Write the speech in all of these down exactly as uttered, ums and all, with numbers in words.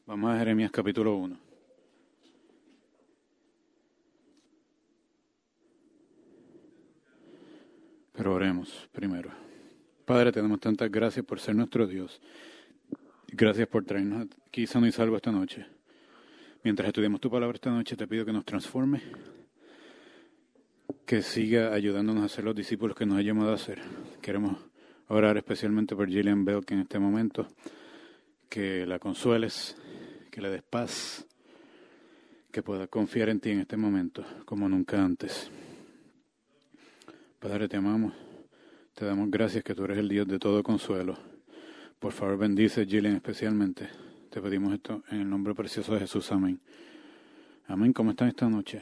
Vamos a Jeremías capítulo uno. Pero oremos primero. Padre, te damos tantas gracias por ser nuestro Dios. Gracias por traernos aquí sano y salvo esta noche. Mientras estudiamos tu palabra esta noche, te pido que nos transforme, que siga ayudándonos a ser los discípulos que nos ha llamado a ser. Queremos orar especialmente por Gillian Bell, que en este momento, que la consueles, que le des paz, que pueda confiar en ti en este momento, como nunca antes. Padre, te amamos, te damos gracias que tú eres el Dios de todo consuelo. Por favor, bendice a Gillian especialmente. Te pedimos esto en el nombre precioso de Jesús. Amén. Amén. ¿Cómo están esta noche?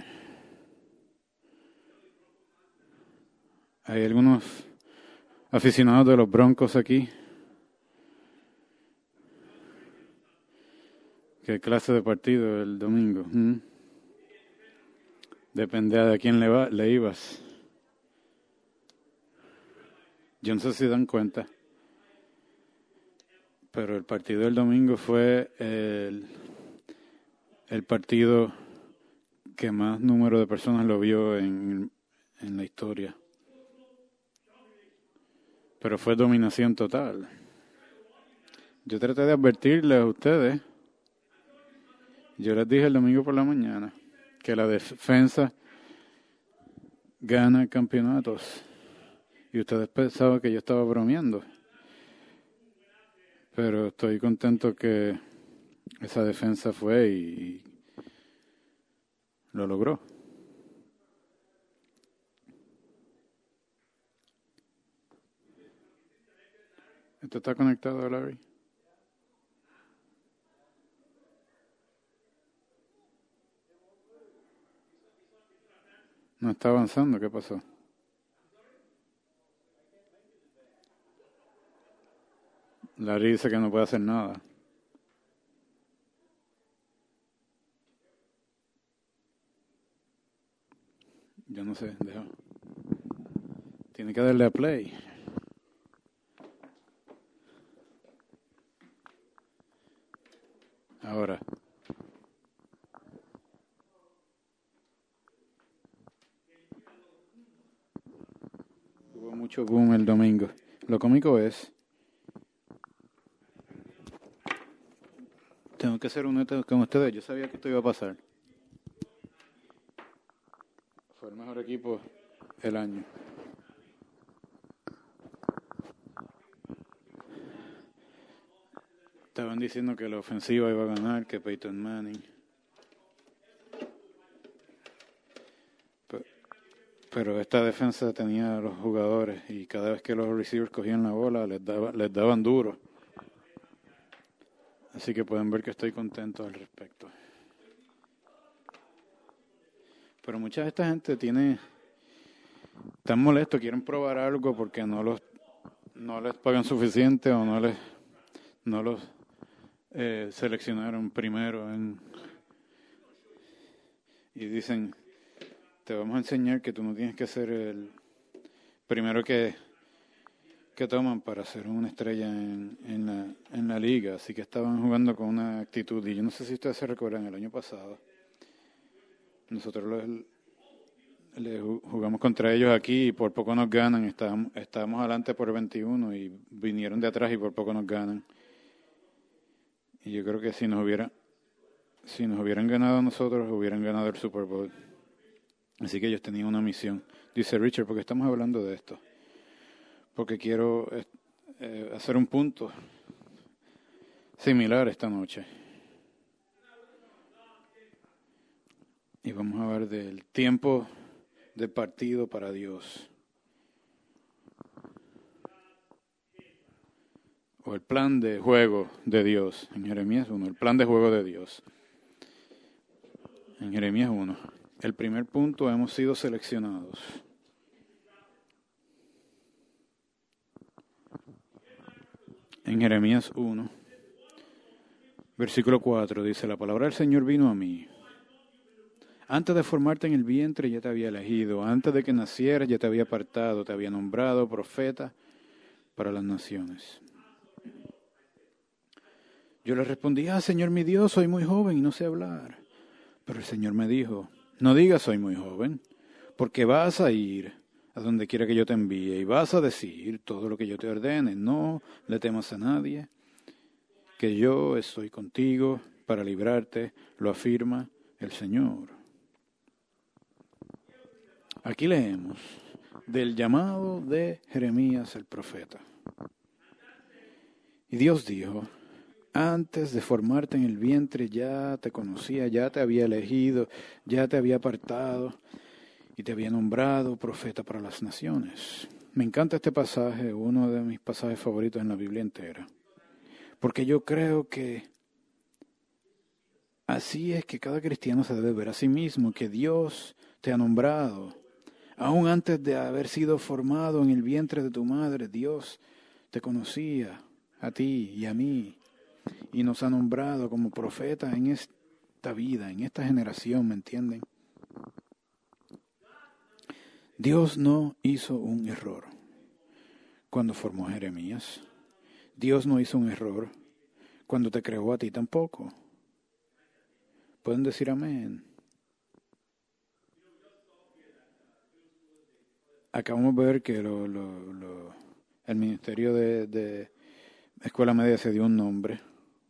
¿Hay algunos aficionados de los Broncos aquí? ¿Qué clase de partido el domingo? ¿Mm? Depende de a quién le, va, le ibas. Yo no sé si dan cuenta, pero el partido del domingo fue el, el partido que más número de personas lo vio en, en la historia. Pero fue dominación total. Yo traté de advertirles a ustedes. Yo les dije el domingo por la mañana que la defensa gana campeonatos. Y ustedes pensaban que yo estaba bromeando. Pero estoy contento que esa defensa fue y lo logró. ¿Esto está conectado, Larry? No está avanzando, ¿qué pasó? Larry dice que no puede hacer nada. Yo no sé, deja. Tiene que darle a play. Ahora. Hubo mucho boom el domingo. Lo cómico es... Tengo que ser honesto con ustedes. Yo sabía que esto iba a pasar. Fue el mejor equipo del año. Estaban diciendo que la ofensiva iba a ganar, que Peyton Manning. Pero, pero esta defensa tenía a los jugadores y cada vez que los receivers cogían la bola les, daba, les daban duro. Así que pueden ver que estoy contento al respecto. Pero mucha de esta gente tiene... Están molestos, quieren probar algo porque no los no les pagan suficiente o no les no los eh, seleccionaron primero en, y dicen, te vamos a enseñar que tú no tienes que ser el primero que que toman para ser una estrella en, en la en la liga. Así que estaban jugando con una actitud, y yo no sé si ustedes se recuerdan, el año pasado nosotros los le jugamos contra ellos aquí y por poco nos ganan. Estábamos, estábamos adelante por veintiuno y vinieron de atrás y por poco nos ganan. Y yo creo que si nos hubiera, si nos hubieran ganado nosotros, hubieran ganado el Super Bowl. Así que ellos tenían una misión. Dice Richard, ¿por qué estamos hablando de esto? Porque quiero eh, hacer un punto similar esta noche. Y vamos a ver del tiempo de partido para Dios. O el plan de juego de Dios. En Jeremías uno, el plan de juego de Dios. En Jeremías uno. El primer punto, hemos sido seleccionados. En Jeremías uno, versículo cuatro, dice, la palabra del Señor vino a mí. Antes de formarte en el vientre ya te había elegido, antes de que nacieras ya te había apartado, te había nombrado profeta para las naciones. Yo le respondí, ah, Señor mi Dios, soy muy joven y no sé hablar. Pero el Señor me dijo, no digas soy muy joven, porque vas a ir a donde quiera que yo te envíe y vas a decir todo lo que yo te ordene. No le temas a nadie, que yo estoy contigo para librarte, lo afirma el Señor. Aquí leemos del llamado de Jeremías el profeta. Y Dios dijo, antes de formarte en el vientre ya te conocía, ya te había elegido, ya te había apartado y te había nombrado profeta para las naciones. Me encanta este pasaje, uno de mis pasajes favoritos en la Biblia entera, porque yo creo que así es que cada cristiano se debe ver a sí mismo, que Dios te ha nombrado. Aún antes de haber sido formado en el vientre de tu madre, Dios te conocía a ti y a mí y nos ha nombrado como profetas en esta vida, en esta generación, ¿me entienden? Dios no hizo un error cuando formó a Jeremías. Dios no hizo un error cuando te creó a ti tampoco. ¿Pueden decir amén? Acabamos de ver que lo, lo, lo, el ministerio de, de Escuela Media se dio un nombre.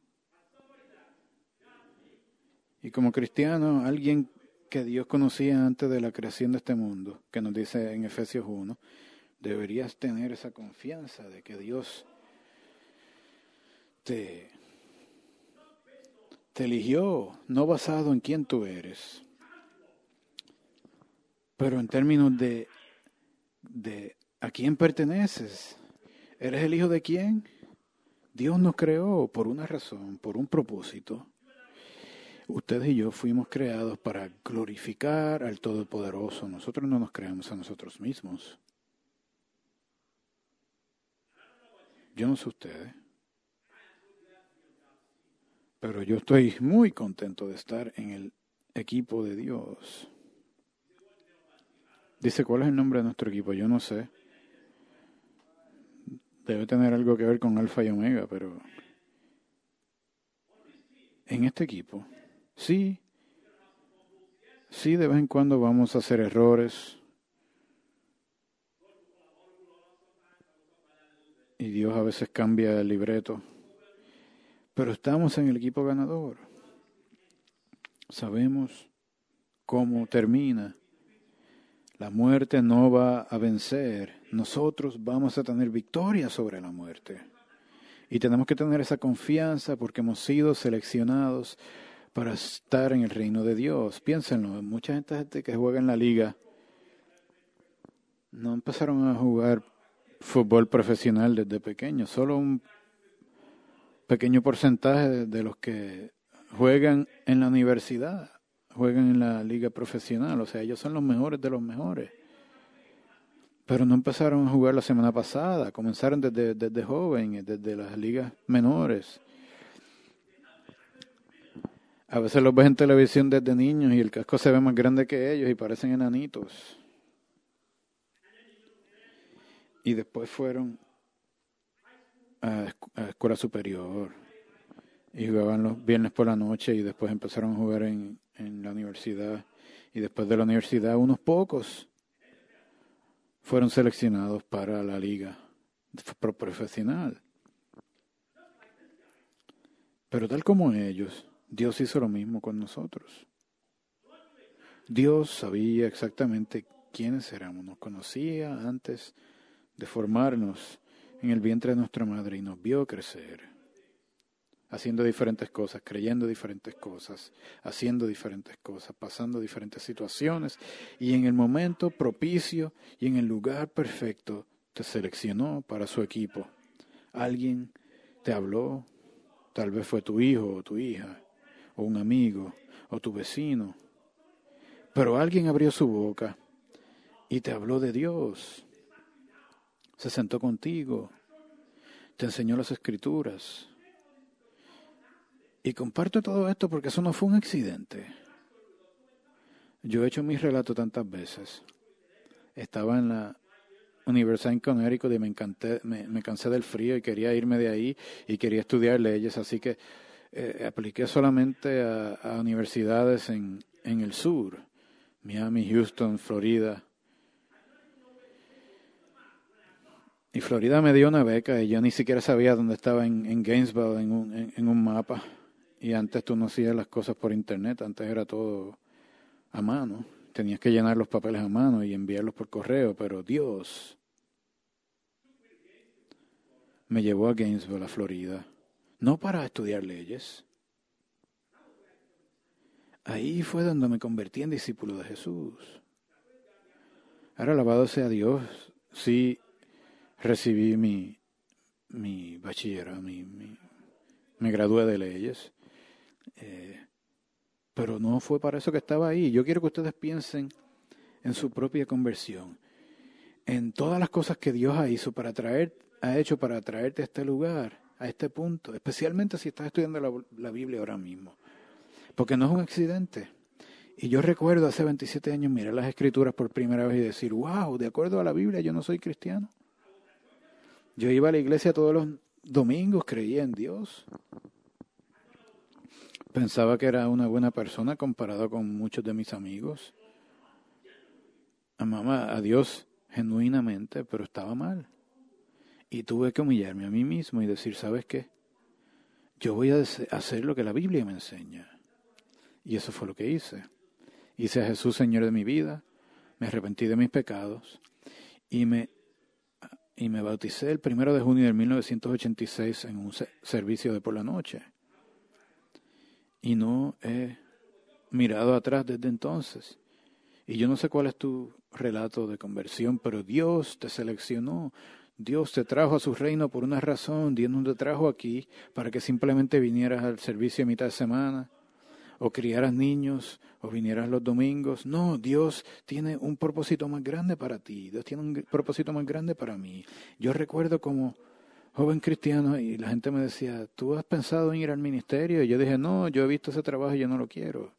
Y como cristiano, alguien que Dios conocía antes de la creación de este mundo, que nos dice en Efesios uno, deberías tener esa confianza de que Dios te, te eligió, no basado en quién tú eres, pero en términos de, de a quién perteneces. ¿Eres el hijo de quién? Dios nos creó por una razón, por un propósito. Ustedes y yo fuimos creados para glorificar al Todopoderoso. Nosotros no nos creamos a nosotros mismos. Yo no sé ustedes, pero yo estoy muy contento de estar en el equipo de Dios. Dice, ¿cuál es el nombre de nuestro equipo? Yo no sé. Debe tener algo que ver con Alfa y Omega, pero en este equipo, sí, sí, de vez en cuando vamos a hacer errores. Y Dios a veces cambia el libreto. Pero estamos en el equipo ganador. Sabemos cómo termina. La muerte no va a vencer. Nosotros vamos a tener victoria sobre la muerte. Y tenemos que tener esa confianza porque hemos sido seleccionados para estar en el reino de Dios. Piénsenlo, mucha gente que juega en la liga no empezaron a jugar fútbol profesional desde pequeños. Solo un pequeño porcentaje de, de los que juegan en la universidad juegan en la liga profesional. O sea, ellos son los mejores de los mejores. Pero no empezaron a jugar la semana pasada, comenzaron desde, desde jóvenes, desde las ligas menores. A veces los ves en televisión desde niños y el casco se ve más grande que ellos y parecen enanitos. Y después fueron a, a escuela superior y jugaban los viernes por la noche y después empezaron a jugar en, en la universidad. Y después de la universidad unos pocos fueron seleccionados para la liga profesional. Pero tal como ellos, Dios hizo lo mismo con nosotros. Dios sabía exactamente quiénes éramos, nos conocía antes de formarnos en el vientre de nuestra madre y nos vio crecer, haciendo diferentes cosas, creyendo diferentes cosas, haciendo diferentes cosas, pasando diferentes situaciones y en el momento propicio y en el lugar perfecto te seleccionó para su equipo. Alguien te habló, tal vez fue tu hijo o tu hija, o un amigo, o tu vecino, pero alguien abrió su boca y te habló de Dios, se sentó contigo, te enseñó las Escrituras. Y comparto todo esto porque eso no fue un accidente. Yo he hecho mi relato tantas veces. Estaba en la Universidad en Connecticut y me, encanté, me, me cansé del frío y quería irme de ahí y quería estudiar leyes, así que eh, apliqué solamente a, a universidades en, en el sur, Miami, Houston, Florida. Y Florida me dio una beca y yo ni siquiera sabía dónde estaba en, en Gainesville en un, en, en un mapa. Y antes tú no hacías las cosas por internet, antes era todo a mano. Tenías que llenar los papeles a mano y enviarlos por correo, pero Dios me llevó a Gainesville, a Florida, no para estudiar leyes. Ahí fue donde me convertí en discípulo de Jesús. Ahora, alabado sea Dios, sí recibí mi, mi bachillerato, mi, mi, me gradué de leyes, eh, pero no fue para eso que estaba ahí. Yo quiero que ustedes piensen en su propia conversión, en todas las cosas que Dios ha, hizo para traer, ha hecho para traerte a este lugar, a este punto, especialmente si estás estudiando la, la Biblia ahora mismo, porque no es un accidente. Y yo recuerdo hace veintisiete años mirar las Escrituras por primera vez y decir, wow, de acuerdo a la Biblia yo no soy cristiano. Yo iba a la iglesia todos los domingos, creía en Dios. Pensaba que era una buena persona comparado con muchos de mis amigos. Amaba a Dios genuinamente, pero estaba mal. Y tuve que humillarme a mí mismo y decir, ¿sabes qué? Yo voy a hacer lo que la Biblia me enseña. Y eso fue lo que hice. Hice a Jesús Señor de mi vida, me arrepentí de mis pecados y me, y me bauticé el primero de junio de mil novecientos ochenta y seis en un servicio de por la noche. Y no he mirado atrás desde entonces. Y yo no sé cuál es tu relato de conversión, pero Dios te seleccionó. Dios te trajo a su reino por una razón. Dios no te trajo aquí para que simplemente vinieras al servicio a mitad de semana, o criaras niños, o vinieras los domingos. No, Dios tiene un propósito más grande para ti. Dios tiene un propósito más grande para mí. Yo recuerdo como joven cristiano y la gente me decía, ¿tú has pensado en ir al ministerio? Y yo dije, no, yo he visto ese trabajo y yo no lo quiero.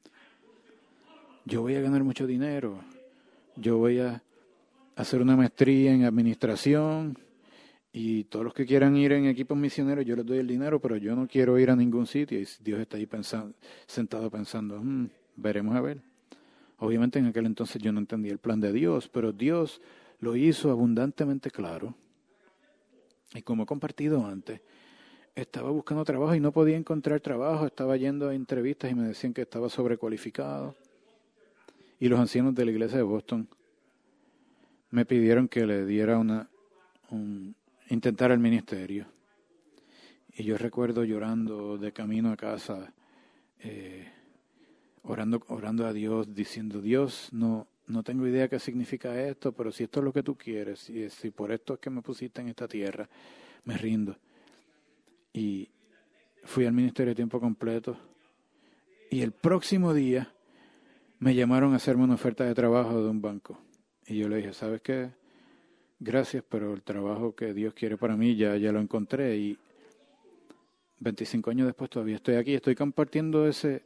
Yo voy a ganar mucho dinero. Yo voy a hacer una maestría en administración. Y todos los que quieran ir en equipos misioneros, yo les doy el dinero, pero yo no quiero ir a ningún sitio. Y Dios está ahí pensando, sentado pensando, hmm, veremos a ver. Obviamente en aquel entonces yo no entendía el plan de Dios, pero Dios lo hizo abundantemente claro. Y como he compartido antes, estaba buscando trabajo y no podía encontrar trabajo. Estaba yendo a entrevistas y me decían que estaba sobrecualificado. Y los ancianos de la iglesia de Boston me pidieron que le diera una... un, intentar el ministerio. Y yo recuerdo llorando de camino a casa, eh, orando, orando a Dios, diciendo, Dios, no, no tengo idea qué significa esto, pero si esto es lo que tú quieres, y si por esto es que me pusiste en esta tierra, me rindo. Y fui al ministerio de tiempo completo. Y el próximo día me llamaron a hacerme una oferta de trabajo de un banco. Y yo le dije, ¿sabes qué? Gracias, pero el trabajo que Dios quiere para mí ya, ya lo encontré y veinticinco años después todavía estoy aquí. Estoy compartiendo ese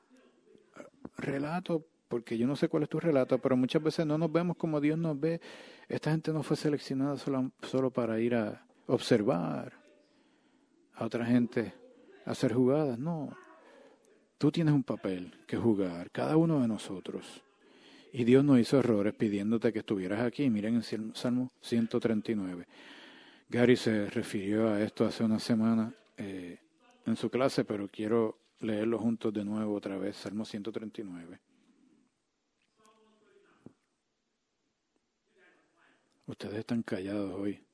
relato porque yo no sé cuál es tu relato, pero muchas veces no nos vemos como Dios nos ve. Esta gente no fue seleccionada solo, solo para ir a observar a otra gente a hacer jugadas. No, tú tienes un papel que jugar, cada uno de nosotros. Y Dios no hizo errores pidiéndote que estuvieras aquí. Miren en Salmo ciento treinta y nueve. Gary se refirió a esto hace una semana eh, en su clase, pero quiero leerlo juntos de nuevo otra vez. Salmo ciento treinta y nueve. Ustedes están callados hoy.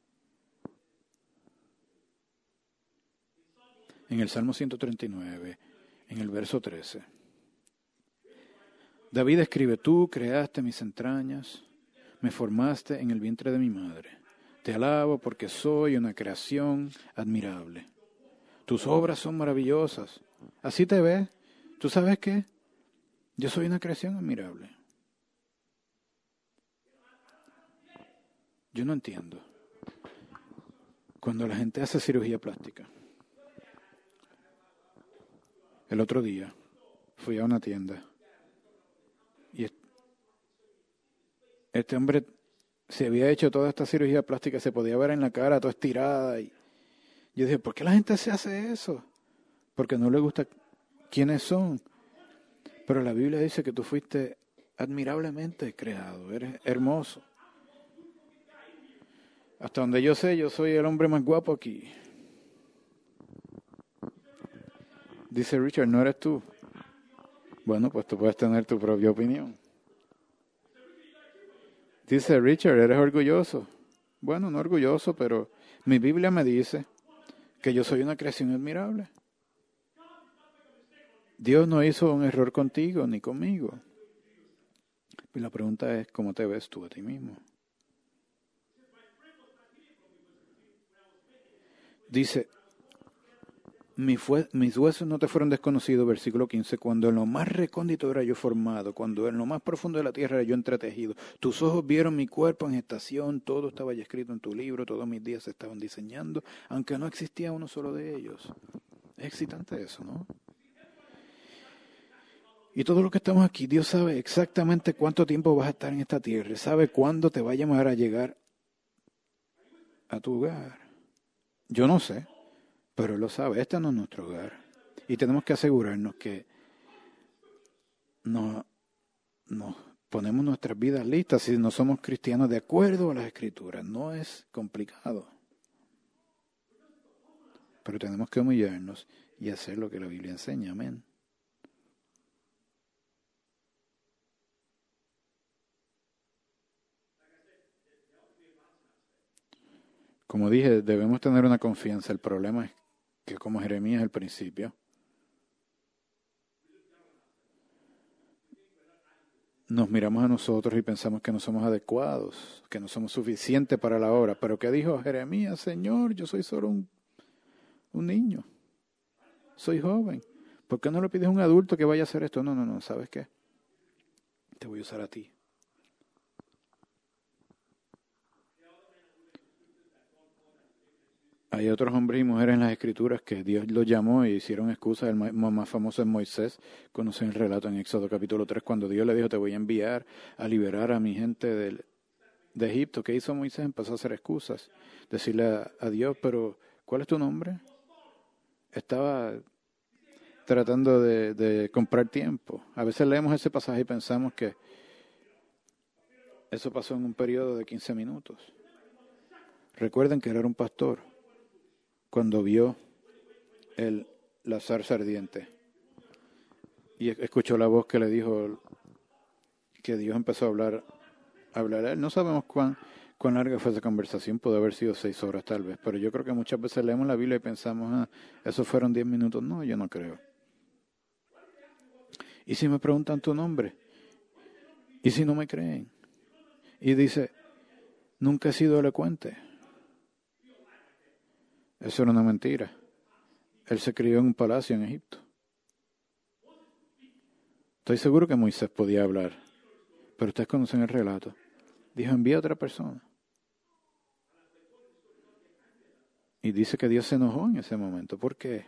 En el Salmo ciento treinta y nueve, en el verso trece. David escribe, tú creaste mis entrañas, me formaste en el vientre de mi madre. Te alabo porque soy una creación admirable. Tus obras son maravillosas. Así te ves. ¿Tú sabes qué? Yo soy una creación admirable. Yo no entiendo. Cuando la gente hace cirugía plástica. El otro día fui a una tienda y este hombre se había hecho toda esta cirugía plástica, se podía ver en la cara toda estirada. Y yo dije, ¿por qué la gente se hace eso? Porque no le gusta quiénes son. Pero la Biblia dice que tú fuiste admirablemente creado, eres hermoso. Hasta donde yo sé, yo soy el hombre más guapo aquí. Dice Richard, ¿no eres tú? Bueno, pues tú puedes tener tu propia opinión. Dice Richard, ¿eres orgulloso? Bueno, no orgulloso, pero mi Biblia me dice que yo soy una creación admirable. Dios no hizo un error contigo ni conmigo. Y la pregunta es, ¿cómo te ves tú a ti mismo? Dice, Mi fue, mis huesos no te fueron desconocidos, versículo quince, cuando en lo más recóndito era yo formado, cuando en lo más profundo de la tierra era yo entretejido. Tus ojos vieron mi cuerpo en gestación, todo estaba ya escrito en tu libro, todos mis días se estaban diseñando, aunque no existía uno solo de ellos. Es excitante eso, ¿no? Y todo lo que estamos aquí, Dios sabe exactamente cuánto tiempo vas a estar en esta tierra, sabe cuándo te va a llamar a llegar a tu hogar. Yo no sé. Pero Él lo sabe, este no es nuestro hogar. Y tenemos que asegurarnos que nos, nos ponemos nuestras vidas listas si no somos cristianos de acuerdo a las Escrituras. No es complicado. Pero tenemos que humillarnos y hacer lo que la Biblia enseña. Amén. Como dije, debemos tener una confianza. El problema es que como Jeremías al principio, nos miramos a nosotros y pensamos que no somos adecuados, que no somos suficientes para la obra. Pero ¿qué dijo Jeremías? Señor, yo soy solo un, un niño, soy joven. ¿Por qué no le pides a un adulto que vaya a hacer esto? No, no, no, ¿sabes qué? Te voy a usar a ti. Hay otros hombres y mujeres en las Escrituras que Dios los llamó y hicieron excusas. El más famoso es Moisés. Conocen el relato en Éxodo capítulo tres, cuando Dios le dijo, te voy a enviar a liberar a mi gente de, de Egipto. ¿Qué hizo Moisés? Empezó a hacer excusas. Decirle a, a Dios, pero ¿cuál es tu nombre? Estaba tratando de, de comprar tiempo. A veces leemos ese pasaje y pensamos que eso pasó en un periodo de quince minutos. Recuerden que él era un pastor cuando vio el, la zarza ardiente y escuchó la voz que le dijo que Dios empezó a hablar, a hablar a él. No sabemos cuán, cuán larga fue esa conversación, pudo haber sido seis horas tal vez, pero yo creo que muchas veces leemos la Biblia y pensamos, ah, esos fueron diez minutos. No, yo no creo. ¿Y si me preguntan tu nombre? ¿Y si no me creen? Y dice, nunca he sido elocuente. Eso era una mentira. Él se crió en un palacio en Egipto. Estoy seguro que Moisés podía hablar, pero ustedes conocen el relato. Dijo, envía a otra persona. Y dice que Dios se enojó en ese momento. ¿Por qué?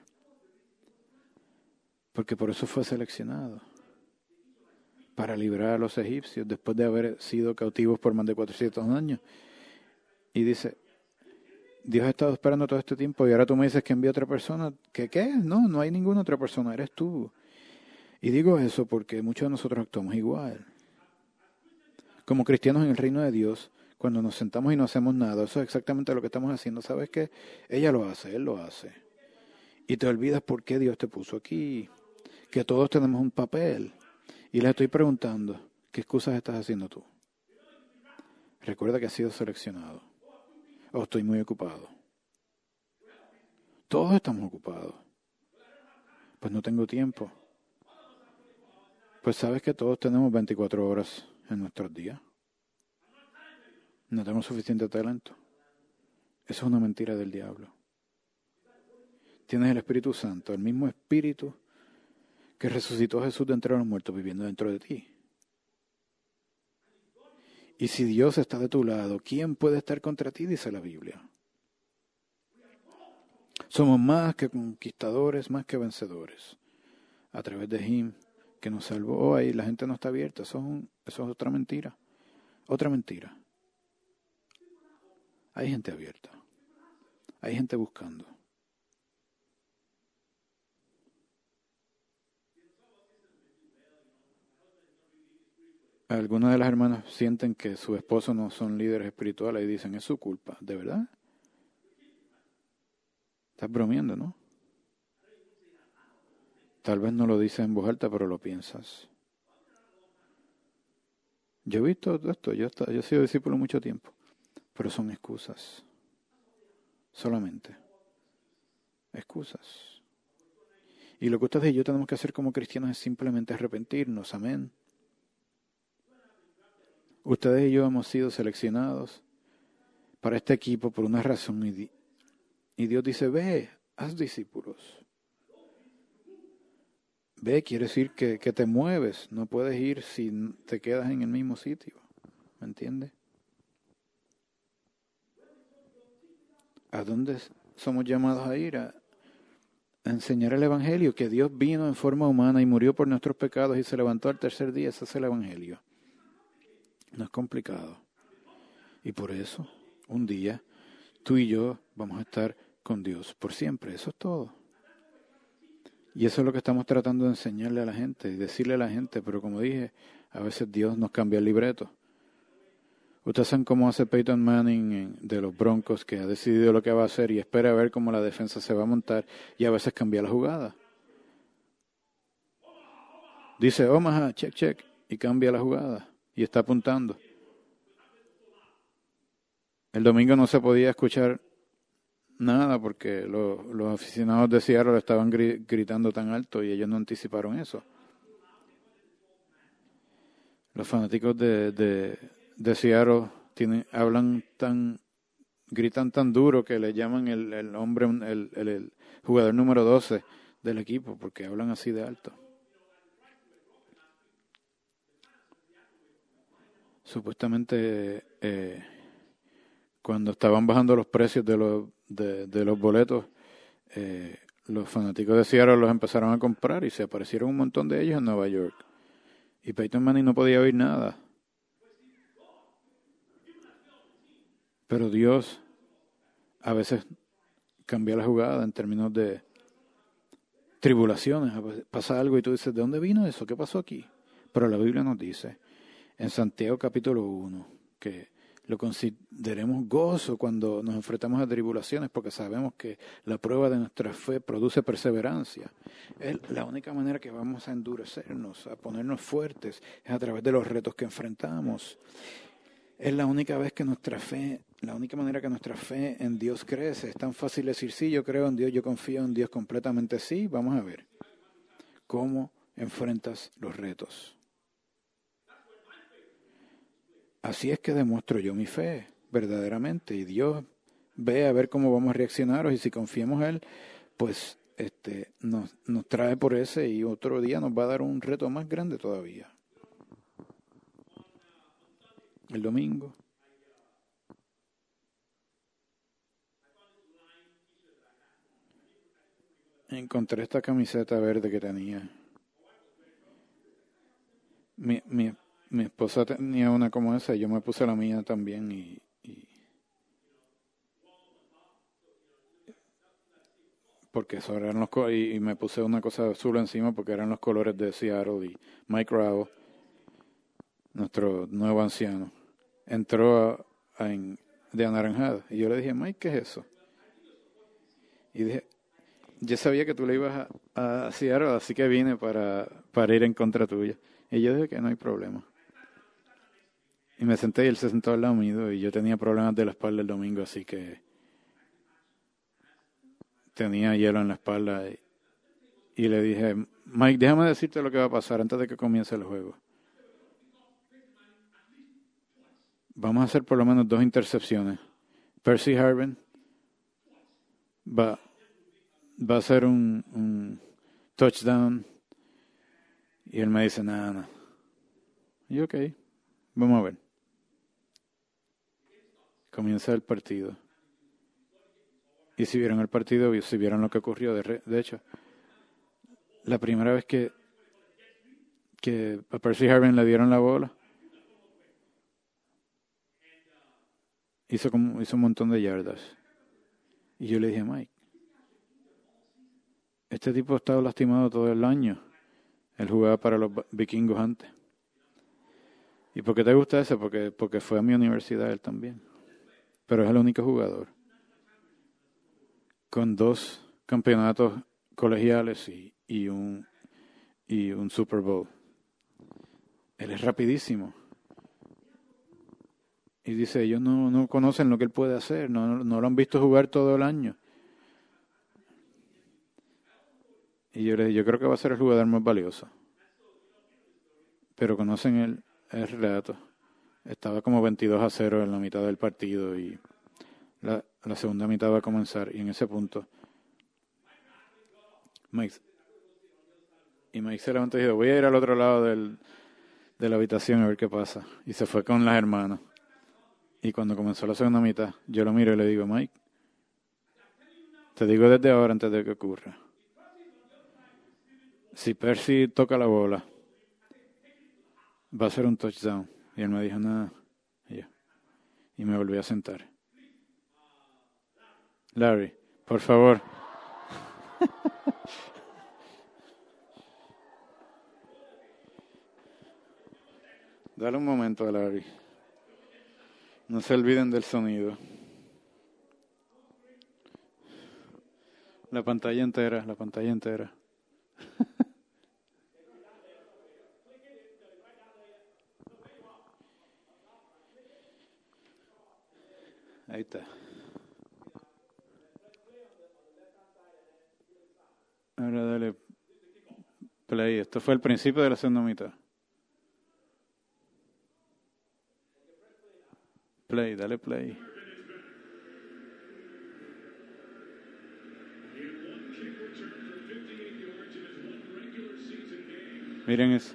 Porque por eso fue seleccionado. Para librar a los egipcios después de haber sido cautivos por más de cuatrocientos años. Y dice, Dios ha estado esperando todo este tiempo y ahora tú me dices que envía a otra persona. ¿Qué qué? No, no hay ninguna otra persona, eres tú. Y digo eso porque muchos de nosotros actuamos igual. Como cristianos en el reino de Dios, cuando nos sentamos y no hacemos nada, eso es exactamente lo que estamos haciendo. ¿Sabes qué? Ella lo hace, él lo hace. Y te olvidas por qué Dios te puso aquí. Que todos tenemos un papel. Y les estoy preguntando, ¿qué excusas estás haciendo tú? Recuerda que has sido seleccionado. O estoy muy ocupado. Todos estamos ocupados. Pues no tengo tiempo. Pues sabes que todos tenemos veinticuatro horas en nuestros días. No tengo suficiente talento. Eso es una mentira del diablo. Tienes el Espíritu Santo, el mismo Espíritu que resucitó a Jesús de entre los muertos viviendo dentro de ti. Y si Dios está de tu lado, ¿quién puede estar contra ti? Dice la Biblia. Somos más que conquistadores, más que vencedores. A través de Him, que nos salvó. Oh, ahí la gente no está abierta. Eso es, un, eso es otra mentira. Otra mentira. Hay gente abierta. Hay gente buscando. Algunas de las hermanas sienten que sus esposos no son líderes espirituales y dicen, es su culpa. ¿De verdad? Estás bromeando, ¿no? Tal vez no lo dices en voz alta, pero lo piensas. Yo he visto esto, yo, yo he sido discípulo mucho tiempo, pero son excusas. Solamente. Excusas. Y lo que ustedes y yo tenemos que hacer como cristianos es simplemente arrepentirnos. Amén. Ustedes y yo hemos sido seleccionados para este equipo por una razón. Y, di- y Dios dice, ve, haz discípulos. Ve, quiere decir que, que te mueves. No puedes ir si te quedas en el mismo sitio. ¿Me entiendes? ¿A dónde somos llamados a ir? A, a enseñar el Evangelio, que Dios vino en forma humana y murió por nuestros pecados y se levantó al tercer día. Ese es el Evangelio. No es complicado. Y por eso, un día, tú y yo vamos a estar con Dios por siempre. Eso es todo. Y eso es lo que estamos tratando de enseñarle a la gente y decirle a la gente. Pero como dije, a veces Dios nos cambia el libreto. Ustedes saben cómo hace Peyton Manning en- de los Broncos, que ha decidido lo que va a hacer y espera a ver cómo la defensa se va a montar y a veces cambia la jugada. Dice Omaha, check, check, y cambia la jugada y está apuntando. El domingo no se podía escuchar nada porque lo- los aficionados de Seattle estaban gri- gritando tan alto y ellos no anticiparon eso. Los fanáticos de, de, de Seattle tienen, hablan tan, gritan tan duro que le llaman el, el hombre, el, el, el jugador número doce del equipo porque hablan así de alto. Supuestamente eh, cuando estaban bajando los precios de los, de, de los boletos, eh, los fanáticos de Seattle los empezaron a comprar y se aparecieron un montón de ellos en Nueva York. Y Peyton Manning no podía oír nada. Pero Dios a veces cambia la jugada en términos de tribulaciones. A veces pasa algo y tú dices, ¿de dónde vino eso? ¿Qué pasó aquí? Pero la Biblia nos dice, en Santiago capítulo uno, que lo consideremos gozo cuando nos enfrentamos a tribulaciones porque sabemos que la prueba de nuestra fe produce perseverancia. Es la única manera que vamos a endurecernos, a ponernos fuertes, es a través de los retos que enfrentamos. Es la única vez que nuestra fe, la única manera que nuestra fe en Dios crece. Es tan fácil decir, sí, yo creo en Dios, yo confío en Dios completamente. Sí, vamos a ver cómo enfrentas los retos. Así es que demuestro yo mi fe, verdaderamente, y Dios ve a ver cómo vamos a reaccionar, y si confiamos en Él, pues este, nos, nos trae por ese y otro día nos va a dar un reto más grande todavía. El domingo. Encontré esta camiseta verde que tenía. Mi, mi, mi esposa tenía una como esa y yo me puse la mía también y, y porque eso eran los co- y, y me puse una cosa azul encima porque eran los colores de Seattle y Mike Rao, nuestro nuevo anciano, entró a, a en, de anaranjado y yo le dije, Mike, ¿qué es eso? Y dije, yo sabía que tú le ibas a, a Seattle, así que vine para, para ir en contra tuya. Y yo dije que no hay problema. Y me senté y él se sentó al lado mío y yo tenía problemas de la espalda el domingo, así que tenía hielo en la espalda y, y le dije, Mike, déjame decirte lo que va a pasar antes de que comience el juego. Vamos a hacer por lo menos dos intercepciones. Percy Harvin va, va a hacer un, un touchdown y él me dice, nada, nada. Y ok, vamos a ver. Comienza el partido. Y si vieron el partido, si vieron lo que ocurrió, de, re, de hecho, la primera vez que, que a Percy Harvin le dieron la bola, hizo, como, hizo un montón de yardas. Y yo le dije, Mike, este tipo ha estado lastimado todo el año. Él jugaba para los vikingos antes. ¿Y por qué te gusta ese? Porque, porque fue a mi universidad él también. Pero es el único jugador con dos campeonatos colegiales y, y, un, y un Super Bowl. Él es rapidísimo. Y dice, ellos no, no conocen lo que él puede hacer, no, no lo han visto jugar todo el año. Y yo le dije, yo creo que va a ser el jugador más valioso. Pero conocen el, el relato. Estaba como veintidós a cero en la mitad del partido y la, la segunda mitad va a comenzar. Y en ese punto, Mike, y Mike se levantó y dijo, voy a ir al otro lado del, de la habitación a ver qué pasa. Y se fue con las hermanas. Y cuando comenzó la segunda mitad, yo lo miro y le digo, Mike, te digo desde ahora antes de que ocurra. Si Percy toca la bola, va a ser un touchdown. Y él me dijo, nada. Y, yo, y me volví a sentar. Larry, por favor. Dale un momento a Larry. No se olviden del sonido. La pantalla entera, la pantalla entera. Ahí está. Ahora dale play. Esto fue el principio de la segunda mitad. Play, dale play. Miren eso.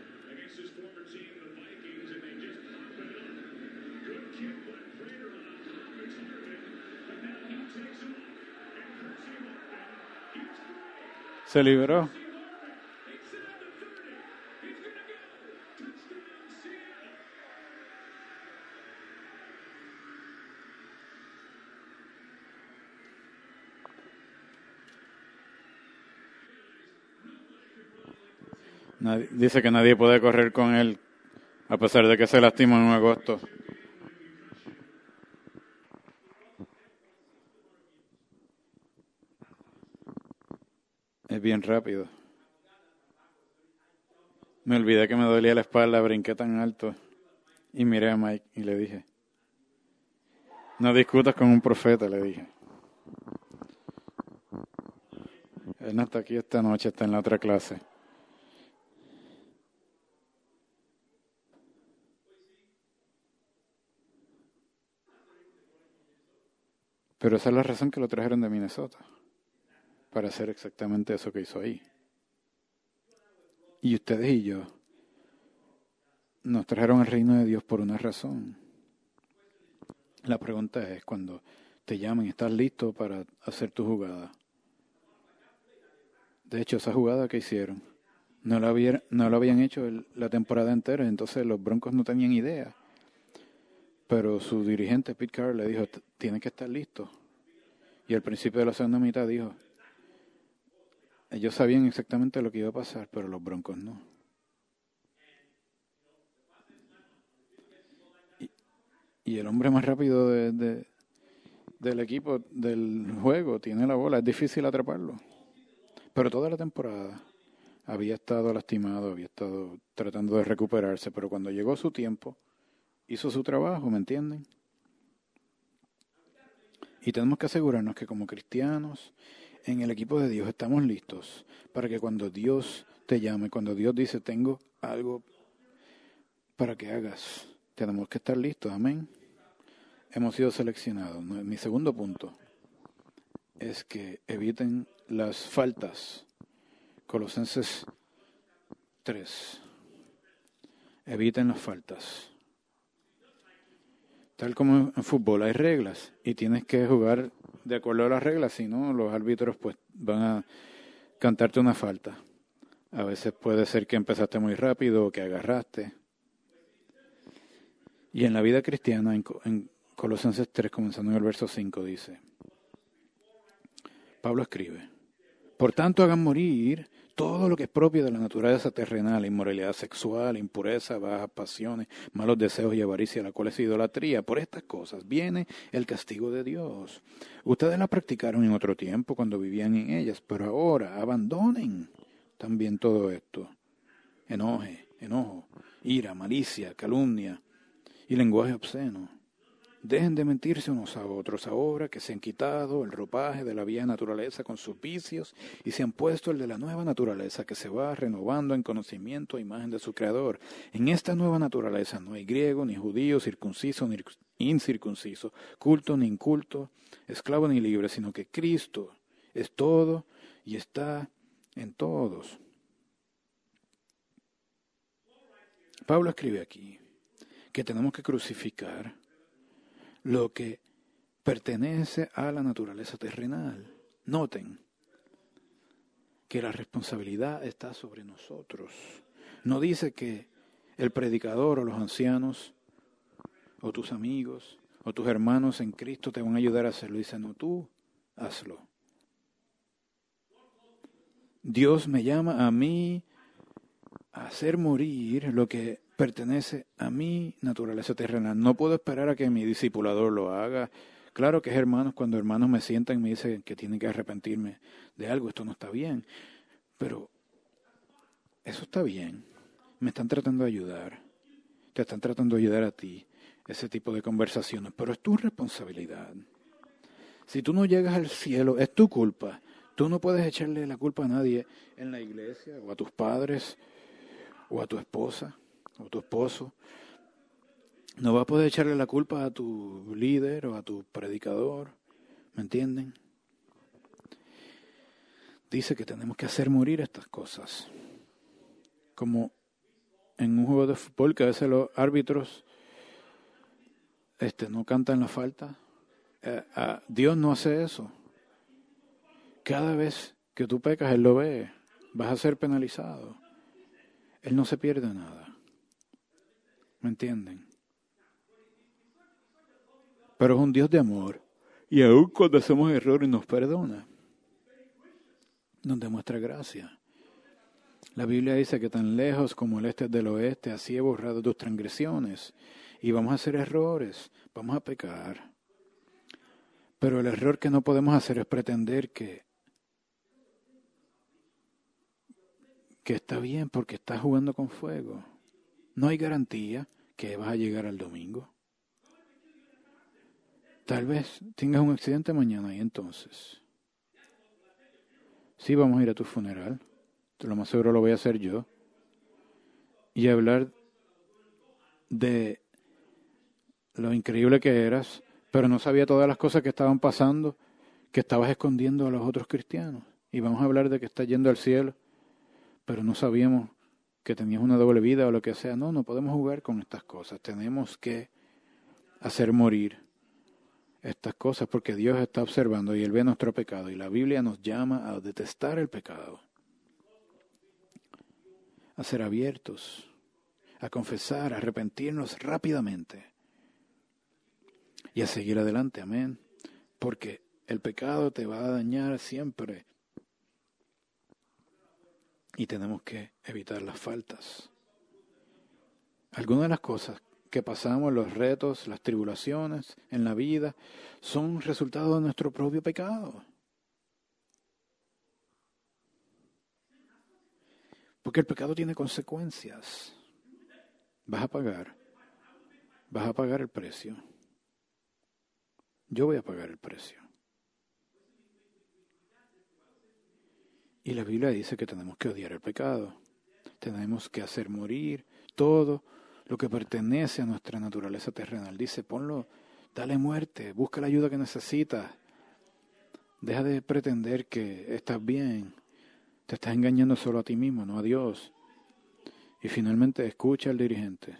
Se liberó. Nadie, dice que nadie puede correr con él, a pesar de que se lastimó en agosto. Es bien rápido. Me olvidé que me dolía la espalda, brinqué tan alto. Y miré a Mike y le dije, no discutas con un profeta, le dije. Él no está aquí esta noche, está en la otra clase. Pero esa es la razón que lo trajeron de Minnesota, para hacer exactamente eso que hizo ahí. Y ustedes y yo nos trajeron al reino de Dios por una razón. La pregunta es, cuando te llaman, ¿estás listo para hacer tu jugada? De hecho, esa jugada que hicieron, no la, había, no la habían hecho el, la temporada entera, entonces los Broncos no tenían idea. Pero su dirigente, Pete Carroll, le dijo, tienes que estar listo. Y al principio de la segunda mitad dijo, ellos sabían exactamente lo que iba a pasar, pero los Broncos no. Y, y el hombre más rápido de, de, del equipo, del juego, tiene la bola. Es difícil atraparlo. Pero toda la temporada había estado lastimado, había estado tratando de recuperarse, pero cuando llegó su tiempo, hizo su trabajo, ¿me entienden? Y tenemos que asegurarnos que como cristianos, en el equipo de Dios estamos listos para que cuando Dios te llame, cuando Dios dice, tengo algo para que hagas, tenemos que estar listos, amén. Hemos sido seleccionados. Mi segundo punto es que eviten las faltas. Colosenses tres. Eviten las faltas. Tal como en fútbol hay reglas y tienes que jugar de acuerdo a las reglas, si no, los árbitros pues van a cantarte una falta. A veces puede ser que empezaste muy rápido o que agarraste. Y en la vida cristiana, en, en Colosenses tres, comenzando en el verso cinco, dice, Pablo escribe, por tanto hagan morir todo lo que es propio de la naturaleza terrenal, inmoralidad sexual, impureza, bajas pasiones, malos deseos y avaricia, la cual es idolatría. Por estas cosas viene el castigo de Dios. Ustedes la practicaron en otro tiempo cuando vivían en ellas, pero ahora abandonen también todo esto. Enoje, enojo, ira, malicia, calumnia y lenguaje obsceno. Dejen de mentirse unos a otros ahora que se han quitado el ropaje de la vieja naturaleza con sus vicios y se han puesto el de la nueva naturaleza que se va renovando en conocimiento a imagen de su Creador. En esta nueva naturaleza no hay griego, ni judío, circunciso, ni incircunciso, culto ni inculto, esclavo ni libre, sino que Cristo es todo y está en todos. Pablo escribe aquí que tenemos que crucificar lo que pertenece a la naturaleza terrenal. Noten que la responsabilidad está sobre nosotros. No dice que el predicador o los ancianos o tus amigos o tus hermanos en Cristo te van a ayudar a hacerlo. Dice, no, tú hazlo. Dios me llama a mí a hacer morir lo que pertenece a mi naturaleza terrenal. No puedo esperar a que mi discipulador lo haga. Claro que es hermanos, cuando hermanos me sientan y me dicen que tienen que arrepentirme de algo, esto no está bien. Pero eso está bien. Me están tratando de ayudar. Te están tratando de ayudar a ti. Ese tipo de conversaciones. Pero es tu responsabilidad. Si tú no llegas al cielo, es tu culpa. Tú no puedes echarle la culpa a nadie en la iglesia o a tus padres o a tu esposa, o a tu esposo. No vas a poder echarle la culpa a tu líder o a tu predicador. ¿Me entienden? Dice que tenemos que hacer morir estas cosas. Como en un juego de fútbol que a veces los árbitros este, no cantan la falta. Eh, a Dios no hace eso. Cada vez que tú pecas, Él lo ve. Vas a ser penalizado. Él no se pierde nada. ¿Me entienden? Pero es un Dios de amor. Y aun cuando hacemos errores nos perdona. Nos demuestra gracia. La Biblia dice que tan lejos como el este es del oeste, así he borrado tus transgresiones. Y vamos a hacer errores. Vamos a pecar. Pero el error que no podemos hacer es pretender que que está bien porque estás jugando con fuego. No hay garantía que vas a llegar al domingo. Tal vez tengas un accidente mañana y entonces. Sí, vamos a ir a tu funeral. Lo más seguro lo voy a hacer yo. Y hablar de lo increíble que eras, pero no sabía todas las cosas que estaban pasando, que estabas escondiendo a los otros cristianos. Y vamos a hablar de que estás yendo al cielo, pero no sabíamos que tenías una doble vida o lo que sea. No, no podemos jugar con estas cosas. Tenemos que hacer morir estas cosas porque Dios está observando y Él ve nuestro pecado. Y la Biblia nos llama a detestar el pecado, a ser abiertos, a confesar, a arrepentirnos rápidamente y a seguir adelante. Amén. Porque el pecado te va a dañar siempre. Y tenemos que evitar las faltas. Algunas de las cosas que pasamos, los retos, las tribulaciones en la vida, son resultado de nuestro propio pecado. Porque el pecado tiene consecuencias. Vas a pagar. Vas a pagar el precio. Yo voy a pagar el precio. Y la Biblia dice que tenemos que odiar el pecado. Tenemos que hacer morir todo lo que pertenece a nuestra naturaleza terrenal. Dice, ponlo, dale muerte, busca la ayuda que necesitas. Deja de pretender que estás bien. Te estás engañando solo a ti mismo, no a Dios. Y finalmente, escucha al dirigente.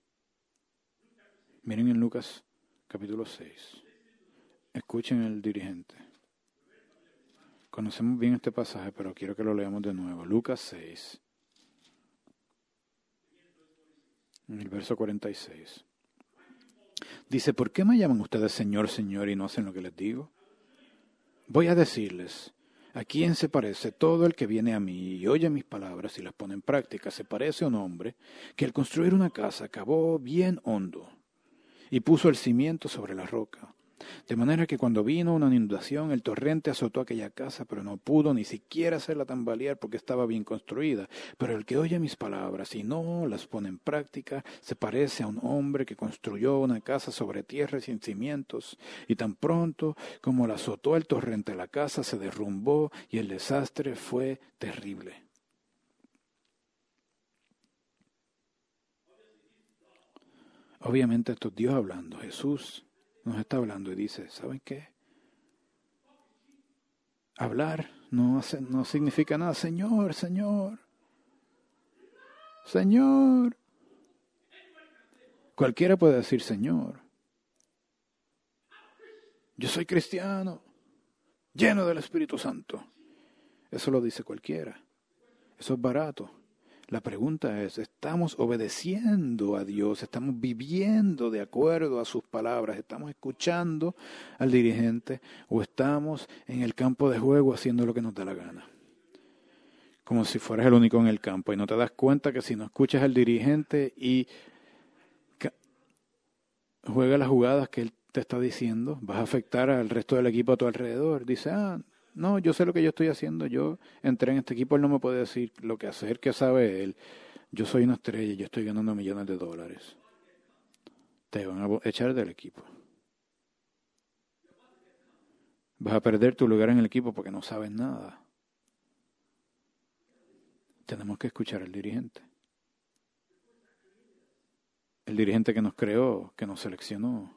Miren en Lucas capítulo seis. Escuchen al dirigente. Conocemos bien este pasaje, pero quiero que lo leamos de nuevo. Lucas seis, en el verso cuarenta y seis. Dice, ¿por qué me llaman ustedes Señor, Señor y no hacen lo que les digo? Voy a decirles, ¿a quién se parece todo el que viene a mí y oye mis palabras y las pone en práctica? Se parece a un hombre que al construir una casa cavó bien hondo y puso el cimiento sobre la roca. De manera que cuando vino una inundación, el torrente azotó aquella casa, pero no pudo ni siquiera hacerla tambalear porque estaba bien construida. Pero el que oye mis palabras y no las pone en práctica, se parece a un hombre que construyó una casa sobre tierra sin cimientos, y tan pronto como la azotó el torrente, la casa se derrumbó y el desastre fue terrible. Obviamente esto es Dios hablando, Jesús nos está hablando y dice, ¿saben qué? Hablar no, hace, no significa nada. Señor, Señor, Señor. Cualquiera puede decir Señor. Yo soy cristiano, lleno del Espíritu Santo. Eso lo dice cualquiera. Eso es barato. La pregunta es, ¿estamos obedeciendo a Dios? ¿Estamos viviendo de acuerdo a sus palabras? ¿Estamos escuchando al dirigente o estamos en el campo de juego haciendo lo que nos da la gana? Como si fueras el único en el campo y no te das cuenta que si no escuchas al dirigente y juega las jugadas que él te está diciendo, vas a afectar al resto del equipo a tu alrededor. Dice, ah, no, yo sé lo que yo estoy haciendo, yo entré en este equipo, él no me puede decir lo que hacer, que sabe él. Yo soy una estrella, yo estoy ganando millones de dólares. Te van a echar del equipo. Vas a perder tu lugar en el equipo porque no sabes nada. Tenemos que escuchar al dirigente. El dirigente que nos creó, que nos seleccionó,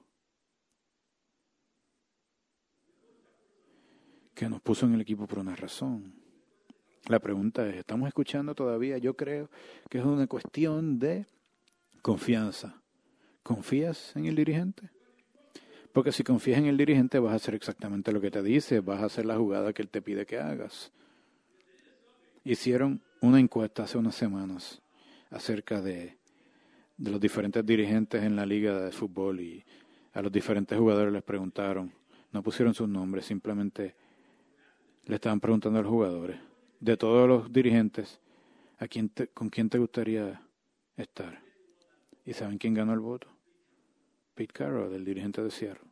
que nos puso en el equipo por una razón. La pregunta es, ¿estamos escuchando todavía? Yo creo que es una cuestión de confianza. ¿Confías en el dirigente? Porque si confías en el dirigente vas a hacer exactamente lo que te dice, vas a hacer la jugada que él te pide que hagas. Hicieron una encuesta hace unas semanas acerca de, de los diferentes dirigentes en la liga de fútbol y a los diferentes jugadores les preguntaron, no pusieron sus nombres, simplemente le estaban preguntando a los jugadores, de todos los dirigentes, ¿a quién te, ¿con quién te gustaría estar? ¿Y saben quién ganó el voto? Pete Carroll, el dirigente de Seattle.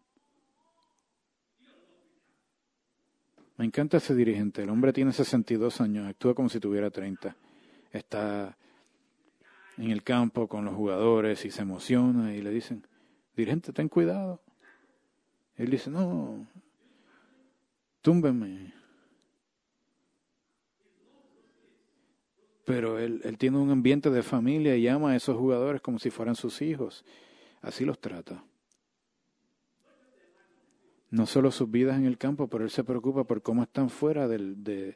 Me encanta ese dirigente. El hombre tiene sesenta y dos años, actúa como si tuviera treinta. Está en el campo con los jugadores y se emociona y le dicen, dirigente, ten cuidado. Él dice, no, túmbeme. Pero él, él tiene un ambiente de familia y ama a esos jugadores como si fueran sus hijos. Así los trata. No solo sus vidas en el campo, pero él se preocupa por cómo están fuera del, de,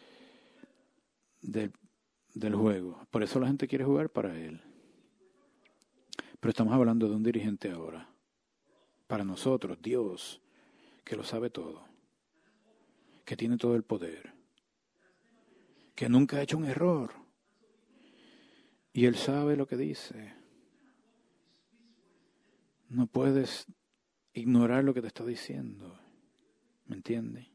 del, del juego. Por eso la gente quiere jugar para él. Pero estamos hablando de un dirigente ahora. Para nosotros, Dios, que lo sabe todo. Que tiene todo el poder. Que nunca ha hecho un error. Y él sabe lo que dice. No puedes ignorar lo que te está diciendo. ¿Me entiendes?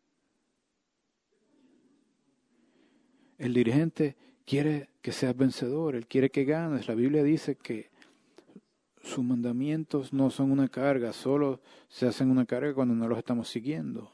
El dirigente quiere que seas vencedor, él quiere que ganes. La Biblia dice que sus mandamientos no son una carga, solo se hacen una carga cuando no los estamos siguiendo.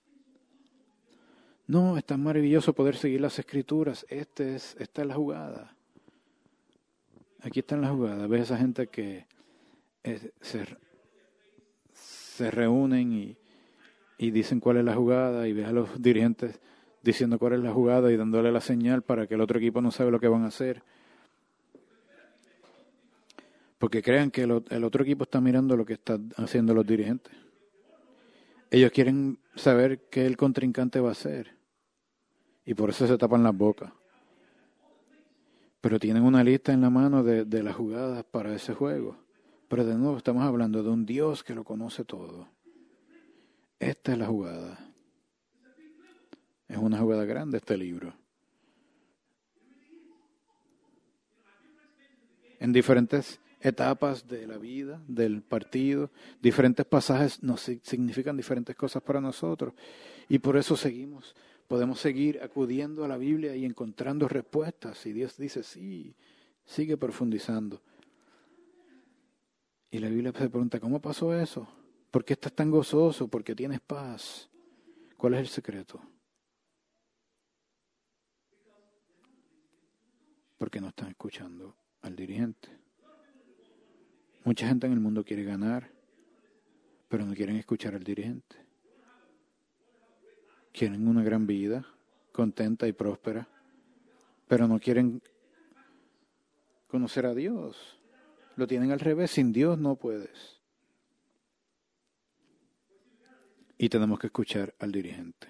No, es tan maravilloso poder seguir las Escrituras. Este es, esta es la jugada. Aquí está la jugada. Ves a esa gente que eh, se, se reúnen y, y dicen cuál es la jugada y ves a los dirigentes diciendo cuál es la jugada y dándole la señal para que el otro equipo no sabe lo que van a hacer. Porque crean que el, el otro equipo está mirando lo que están haciendo los dirigentes. Ellos quieren saber qué el contrincante va a hacer. Y por eso se tapan las bocas. Pero tienen una lista en la mano de, de las jugadas para ese juego. Pero de nuevo estamos hablando de un Dios que lo conoce todo. Esta es la jugada. Es una jugada grande este libro. En diferentes etapas de la vida, del partido. Diferentes pasajes nos significan diferentes cosas para nosotros. Y por eso seguimos, podemos seguir acudiendo a la Biblia y encontrando respuestas. Y Dios dice, sí, sigue profundizando. Y la Biblia se pregunta, ¿cómo pasó eso? ¿Por qué estás tan gozoso? ¿Por qué tienes paz? ¿Cuál es el secreto? Porque no están escuchando al dirigente. Mucha gente en el mundo quiere ganar, pero no quieren escuchar al dirigente. Quieren una gran vida, contenta y próspera, pero no quieren conocer a Dios. Lo tienen al revés, sin Dios no puedes. Y tenemos que escuchar al dirigente.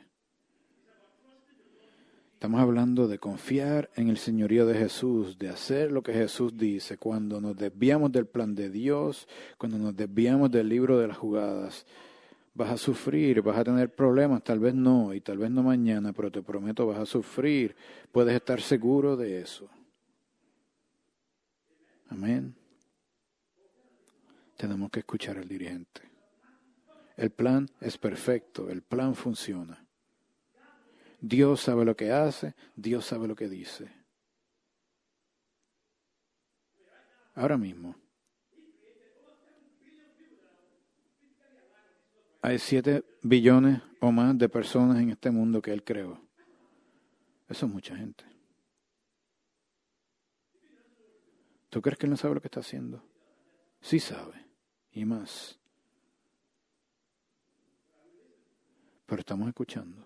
Estamos hablando de confiar en el señorío de Jesús, de hacer lo que Jesús dice. Cuando nos desviamos del plan de Dios, cuando nos desviamos del libro de las jugadas, vas a sufrir, vas a tener problemas, tal vez no, y tal vez no mañana, pero te prometo vas a sufrir. Puedes estar seguro de eso. Amén. Tenemos que escuchar al dirigente. El plan es perfecto, el plan funciona. Dios sabe lo que hace, Dios sabe lo que dice. Ahora mismo, hay siete billones o más de personas en este mundo que Él creó. Eso es mucha gente. ¿Tú crees que Él no sabe lo que está haciendo? Sí sabe. Y más. Pero estamos escuchando.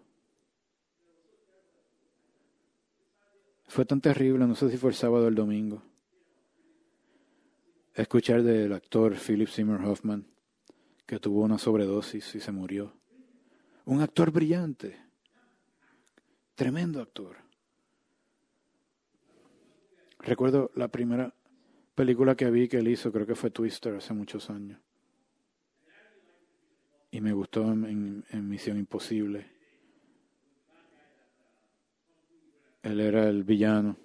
Fue tan terrible, no sé si fue el sábado o el domingo, escuchar del actor Philip Seymour Hoffman, que tuvo una sobredosis y se murió. Un actor brillante. Tremendo actor. Recuerdo la primera película que vi que él hizo, creo que fue Twister, hace muchos años. Y me gustó en, en, en Misión Imposible. Él era el villano.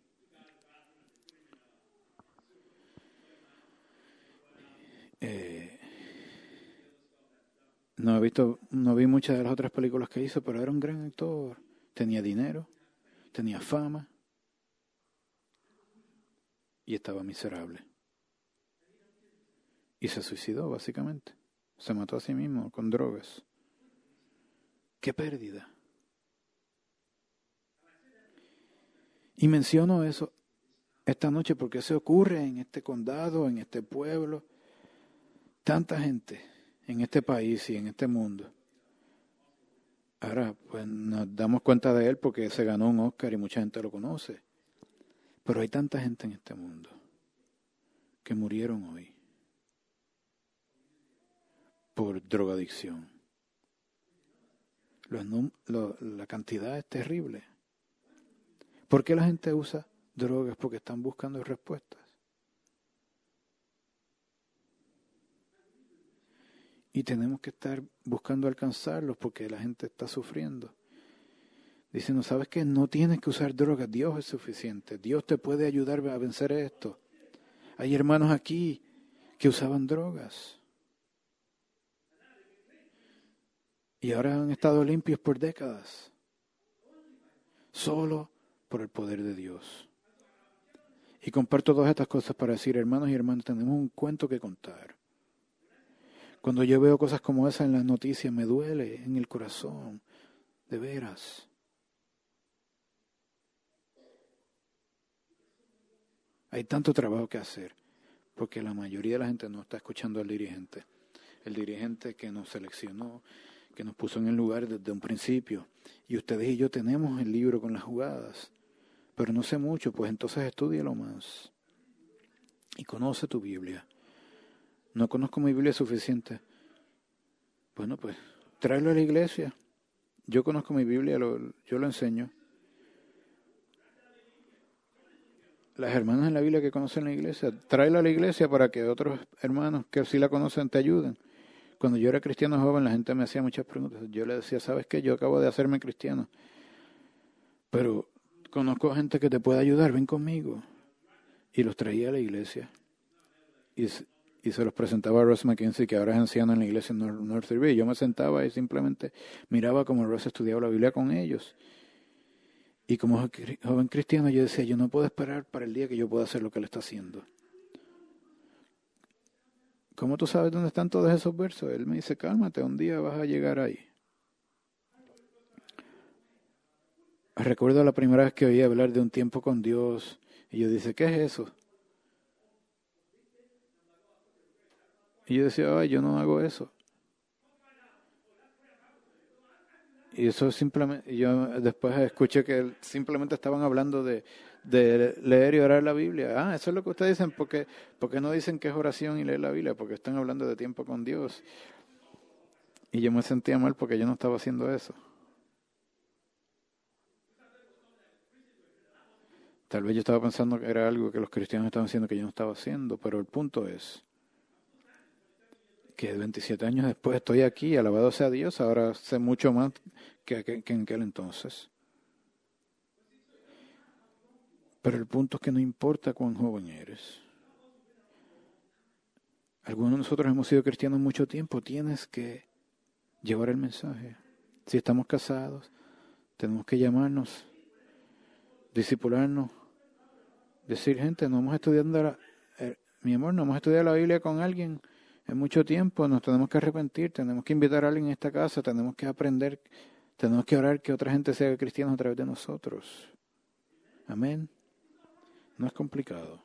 Eh, no he visto, no vi muchas de las otras películas que hizo, pero era un gran actor. Tenía dinero, tenía fama y estaba miserable. Y se suicidó, básicamente. Se mató a sí mismo con drogas. ¡Qué pérdida! Y menciono eso esta noche porque se ocurre en este condado, en este pueblo. Tanta gente en este país y en este mundo. Ahora, pues nos damos cuenta de él porque se ganó un Oscar y mucha gente lo conoce. Pero hay tanta gente en este mundo que murieron hoy por drogadicción. Los, lo, la cantidad es terrible. ¿Por qué la gente usa drogas? Porque están buscando respuestas. Y tenemos que estar buscando alcanzarlos porque la gente está sufriendo. Dicen, ¿no sabes qué? No tienes que usar drogas, Dios es suficiente. Dios te puede ayudar a vencer esto. Hay hermanos aquí que usaban drogas. Y ahora han estado limpios por décadas. Solo por el poder de Dios. Y comparto todas estas cosas para decir, hermanos y hermanas, tenemos un cuento que contar. Cuando yo veo cosas como esas en las noticias, me duele en el corazón, de veras. Hay tanto trabajo que hacer, porque la mayoría de la gente no está escuchando al dirigente. El dirigente que nos seleccionó, que nos puso en el lugar desde un principio. Y ustedes y yo tenemos el libro con las jugadas, pero no sé mucho, pues entonces estúdialo más. Y conoce tu Biblia. No conozco mi Biblia suficiente. Bueno, pues tráelo a la iglesia. Yo conozco mi Biblia, lo, yo lo enseño. Las hermanas en la Biblia que conocen la iglesia, tráelo a la iglesia para que otros hermanos que sí la conocen te ayuden. Cuando yo era cristiano joven, la gente me hacía muchas preguntas. Yo le decía, ¿sabes qué? Yo acabo de hacerme cristiano. Pero conozco gente que te puede ayudar, ven conmigo. Y los traía a la iglesia. y, y se los presentaba a Ross McKenzie, que ahora es anciano en la iglesia en North, Northerby. Yo me sentaba y simplemente miraba cómo Ross estudiaba la Biblia con ellos. Y como joven cristiano yo decía, yo no puedo esperar para el día que yo pueda hacer lo que él está haciendo. ¿Cómo tú sabes dónde están todos esos versos? Él me dice, cálmate, un día vas a llegar ahí. Recuerdo la primera vez que oí hablar de un tiempo con Dios y yo dije, ¿qué es eso? Y yo decía, ay, yo no hago eso. Y eso simplemente, yo después escuché que simplemente estaban hablando de, de leer y orar la Biblia. Ah, eso es lo que ustedes dicen, porque, porque no dicen que es oración y leer la Biblia, porque están hablando de tiempo con Dios. Y yo me sentía mal porque yo no estaba haciendo eso. Tal vez yo estaba pensando que era algo que los cristianos estaban haciendo que yo no estaba haciendo, pero el punto es que veintisiete años después estoy aquí, alabado sea Dios, ahora sé mucho más que, que, que en aquel entonces. Pero el punto es que no importa cuán joven eres. Algunos de nosotros hemos sido cristianos mucho tiempo, tienes que llevar el mensaje. Si estamos casados, tenemos que llamarnos, discipularnos, decir, gente, no hemos estudiado la, eh, mi amor, no hemos estudiado la Biblia con alguien en mucho tiempo, nos tenemos que arrepentir, tenemos que invitar a alguien a esta casa, tenemos que aprender, tenemos que orar que otra gente sea cristiana a través de nosotros. Amén. No es complicado.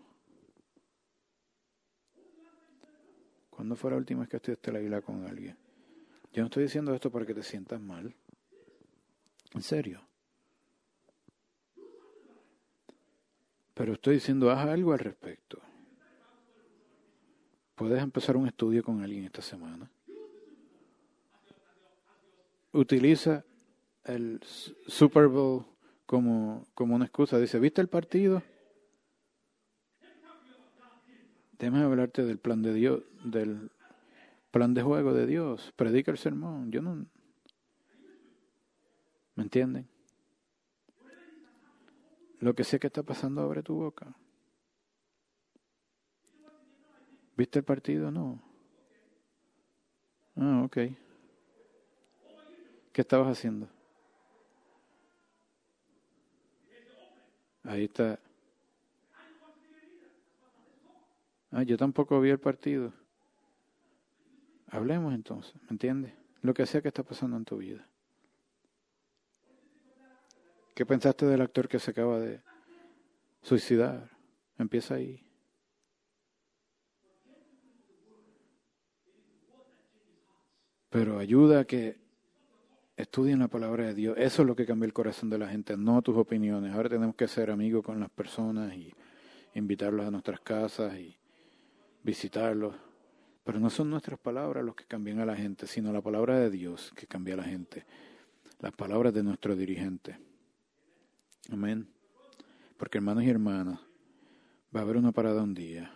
¿Cuándo fue la última vez que estudiaste la Biblia con alguien? Yo no estoy diciendo esto para que te sientas mal. En serio. Pero estoy diciendo, haz algo al respecto. Puedes empezar un estudio con alguien esta semana. Utiliza el Super Bowl como, como una excusa. Dice, ¿viste el partido? Déjame hablarte del plan de Dios, del plan de juego de Dios. Predica el sermón. Yo no... ¿Me entienden? Lo que sé que está pasando, abre tu boca. ¿Viste el partido? No. Ah, ok. ¿Qué estabas haciendo? Ahí está. Ah, yo tampoco vi el partido. Hablemos entonces, ¿me entiendes? Lo que sea que está pasando en tu vida. ¿Qué pensaste del actor que se acaba de suicidar? Empieza ahí. Pero ayuda a que estudien la palabra de Dios. Eso es lo que cambia el corazón de la gente, no tus opiniones. Ahora tenemos que ser amigos con las personas y invitarlos a nuestras casas y visitarlos. Pero no son nuestras palabras los que cambian a la gente, sino la palabra de Dios que cambia a la gente. Las palabras de nuestro dirigente. Amén. Porque hermanos y hermanas, va a haber una parada un día.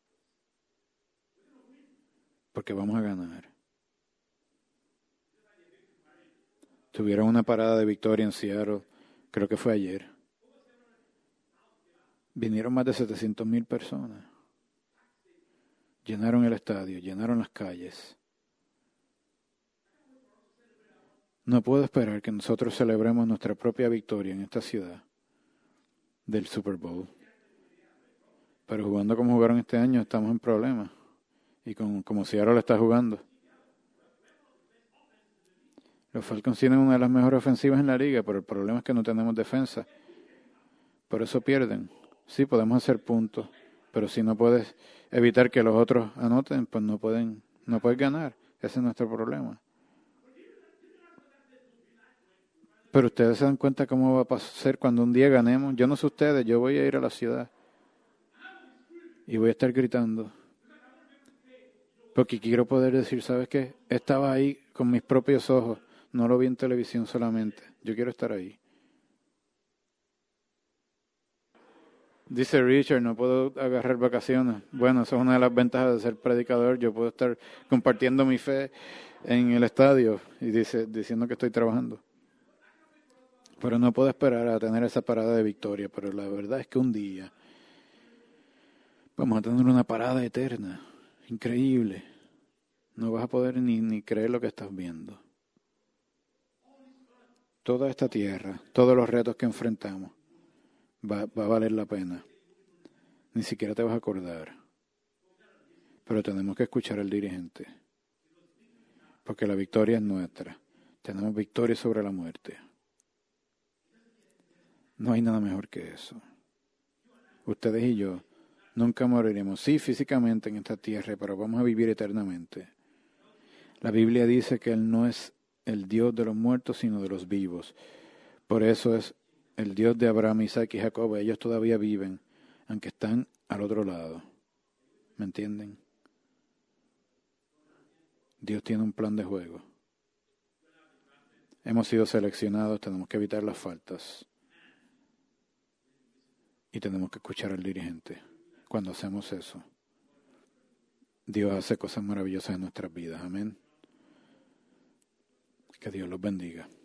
Porque vamos a ganar. Tuvieron una parada de victoria en Seattle, creo que fue ayer. Vinieron más de setecientas mil personas. Llenaron el estadio, llenaron las calles. No puedo esperar que nosotros celebremos nuestra propia victoria en esta ciudad del Super Bowl. Pero jugando como jugaron este año estamos en problemas. Y con, como Seattle está jugando. Los Falcons tienen una de las mejores ofensivas en la liga, pero el problema es que no tenemos defensa. Por eso pierden. Sí, podemos hacer puntos, pero si no puedes evitar que los otros anoten, pues no pueden, no puedes ganar. Ese es nuestro problema. Pero ustedes se dan cuenta cómo va a ser cuando un día ganemos. Yo no sé ustedes, yo voy a ir a la ciudad y voy a estar gritando. Porque quiero poder decir, ¿sabes qué? Estaba ahí con mis propios ojos. No lo vi en televisión solamente. Yo quiero estar ahí. Dice Richard, no puedo agarrar vacaciones. Bueno, esa es una de las ventajas de ser predicador. Yo puedo estar compartiendo mi fe en el estadio y dice, diciendo que estoy trabajando. Pero no puedo esperar a tener esa parada de victoria. Pero la verdad es que un día Vamos a tener una parada eterna, increíble. No vas a poder ni, ni creer lo que estás viendo. Toda esta tierra, todos los retos que enfrentamos, va, va a valer la pena. Ni siquiera te vas a acordar. Pero tenemos que escuchar al dirigente. Porque la victoria es nuestra. Tenemos victoria sobre la muerte. No hay nada mejor que eso. Ustedes y yo nunca moriremos. Sí, físicamente en esta tierra, pero vamos a vivir eternamente. La Biblia dice que Él no es el Dios de los muertos, sino de los vivos. Por eso es el Dios de Abraham, Isaac y Jacob. Ellos todavía viven, aunque están al otro lado. ¿Me entienden? Dios tiene un plan de juego. Hemos sido seleccionados, tenemos que evitar las faltas. Y tenemos que escuchar al dirigente. Cuando hacemos eso, Dios hace cosas maravillosas en nuestras vidas. Amén. Que Dios los bendiga.